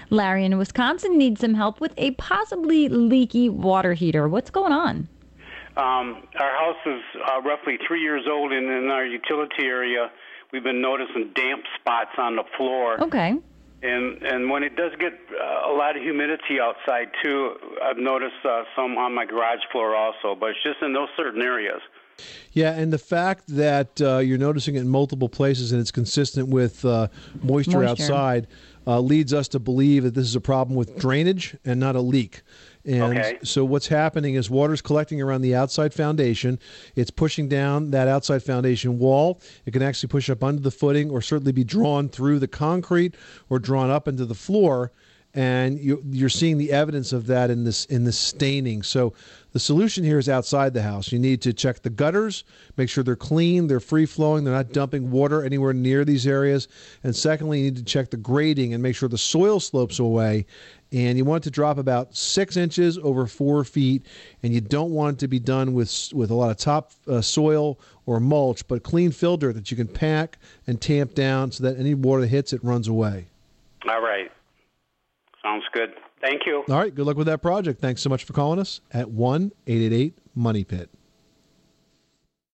Larry in Wisconsin needs some help with a possibly leaky water heater. What's going on? Our house is roughly 3 years old, and in our utility area, we've been noticing damp spots on the floor. Okay. And when it does get a lot of humidity outside, too, I've noticed some on my garage floor also, but it's just in those certain areas. Yeah, and the fact that you're noticing it in multiple places and it's consistent with moisture outside leads us to believe that this is a problem with drainage and not a leak. And so what's happening is water's collecting around the outside foundation. It's pushing down that outside foundation wall. It can actually push up under the footing or certainly be drawn through the concrete or drawn up into the floor. And you're seeing the evidence of that in this staining. So the solution here is outside the house. You need to check the gutters, make sure they're clean, they're free-flowing, they're not dumping water anywhere near these areas. And secondly, you need to check the grading and make sure the soil slopes away. And you want it to drop about 6 inches over 4 feet. And you don't want it to be done with a lot of top soil or mulch, but clean fill dirt that you can pack and tamp down so that any water that hits it runs away. All right. Sounds good. Thank you. All right. Good luck with that project. Thanks so much for calling us at 1-888-MONEY-PIT.